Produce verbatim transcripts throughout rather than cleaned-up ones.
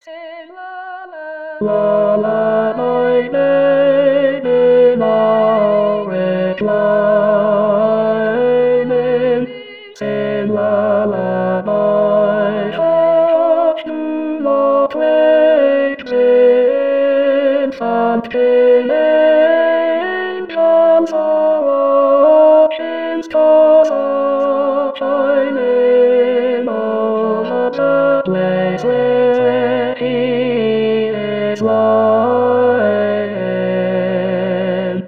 Sing la la la la, my name is Maurice Lyman. Sing la la, my heart do not wait with something angels are watching stars are shining over the place where he is lying.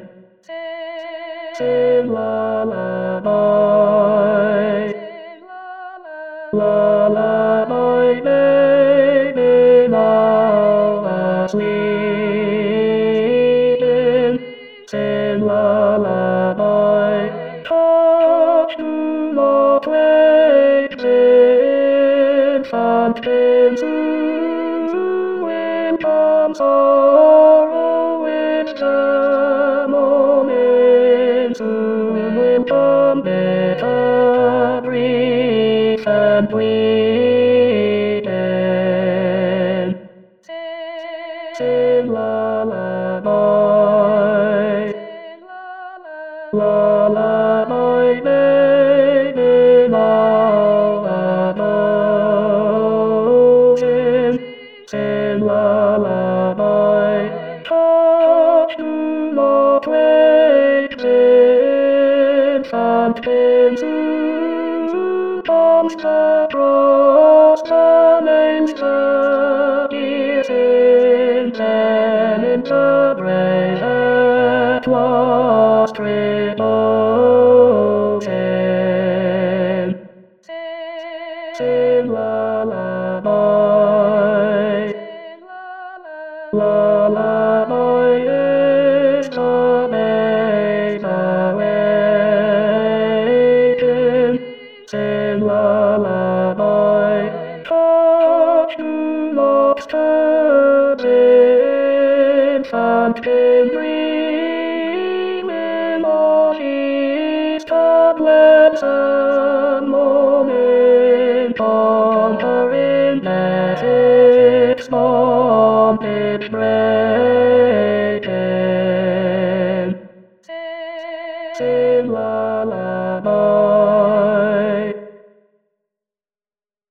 Sing la la bye. La la my name is now asleep. Sing la la bye. Touch do not wait with something soon will come sorrow with the moment soon will come better grief and bleeding. Sing la la bye. La la my name is now emotion. Sing la la bye. Touch do not wait with something soon comes across the names the dear sins and in the grave at last reposing. Sing la la bye. La la bye is the maid awaiting. Sing la la bye. Touch do not stir the infant dreaming of Easter blessed moment, pondering that its moment bread.